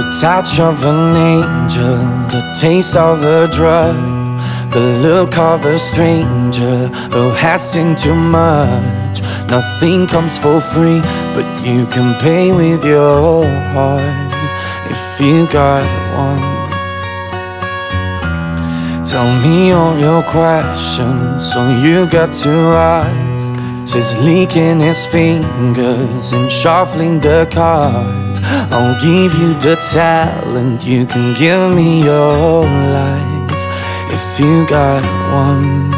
touch of an angel, the taste of a drug, the look of a stranger who has seen too much. Nothing comes for free, but you can pay with your heart if you got one. Tell me all your questions, so you got to ask. Says licking his fingers and shuffling the cards. I'll give you the talent, you can give me your life if you got one.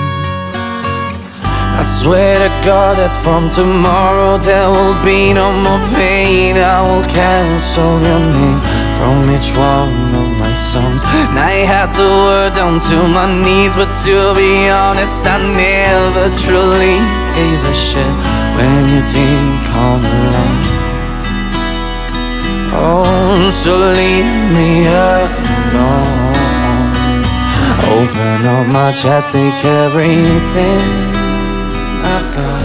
I swear to God that from tomorrow there will be no more pain. I will cancel your name from each one of my songs. And I had the word down to my knees, but to be honest, I never truly gave a shit when you didn't come along. Oh, so leave me alone. Open up my chest, take everything I've got.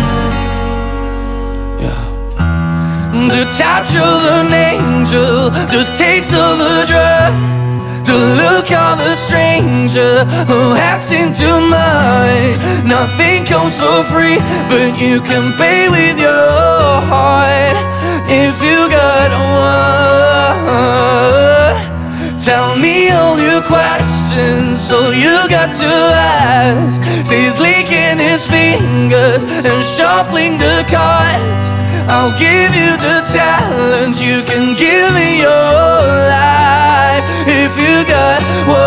Yeah. The touch of an angel, the taste of a drug, the look of a stranger who has seen too much. Nothing comes for free, but you can pay with your heart if you got one. Tell me all your questions, so you got to ask. He's licking his fingers and shuffling the cards. I'll give you the talent, you can give me your life if you got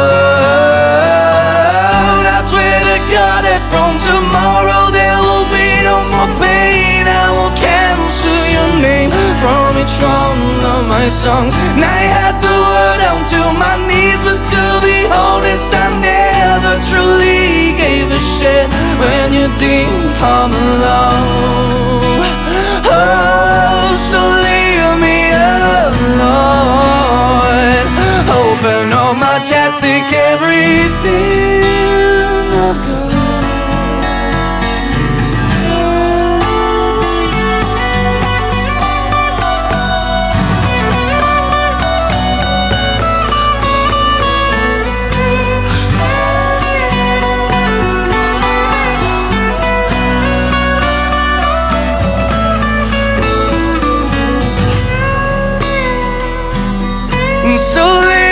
one. I swear to God that from tomorrow there will be no more pain. I will cancel your name from each one of my songs. And I had the word down to my knees, but to be honest, I never truly gave a shit when you didn't come along. Oh, so leave me alone. Open up my chest, take everything I've got. So